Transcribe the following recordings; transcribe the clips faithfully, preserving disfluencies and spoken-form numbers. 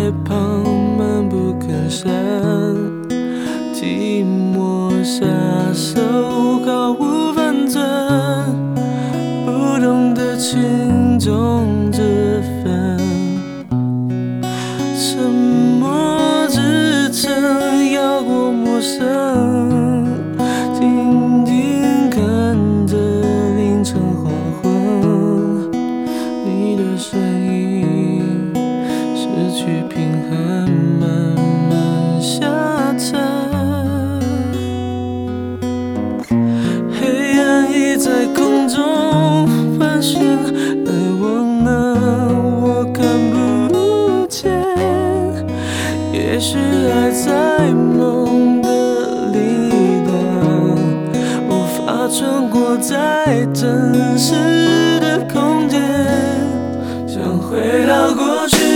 在旁闷不吭声，寂寞下手毫无分寸，不懂得轻重之分，沉默支撑要过陌生，静静看着凌晨黄昏，你的声音失去平衡，慢慢下沉，黑暗已在空中盘旋，而我呢，我看不见。也许爱在梦的另一端，无法穿过在真实的空间，想回到过去。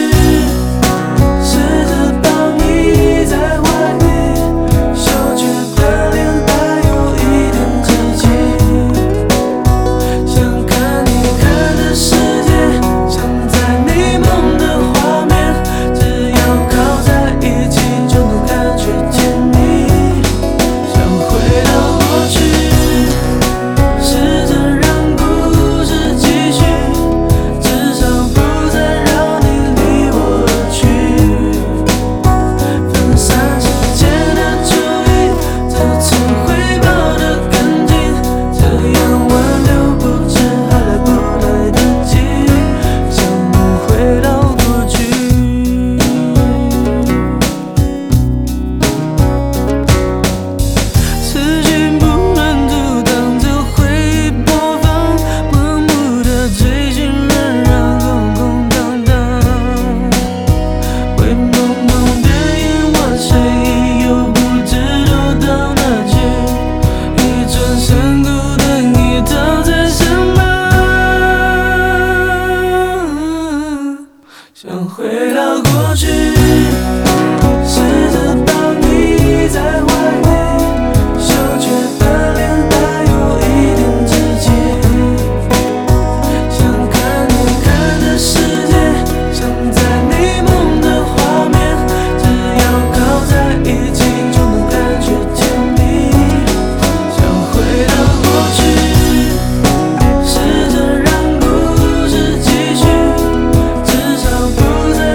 想回到过去，试着抱你在怀里，羞怯的脸带有一点直接，想看你看的世界，想在你梦的画面，只要靠在一起就能感觉甜蜜。想回到过去，试着让故事继续，至少不再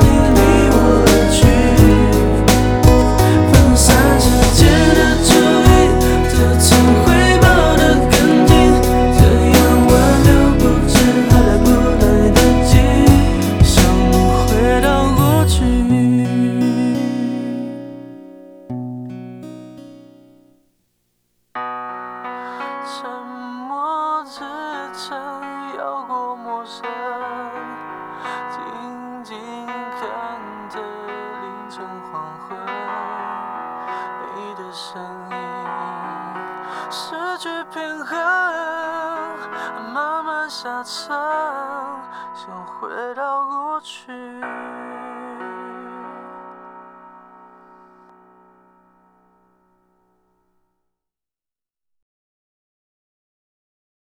沉默支撑，要过陌生，静静看着凌晨黄昏，你的声音失去平衡，慢慢下沉，想回到过去。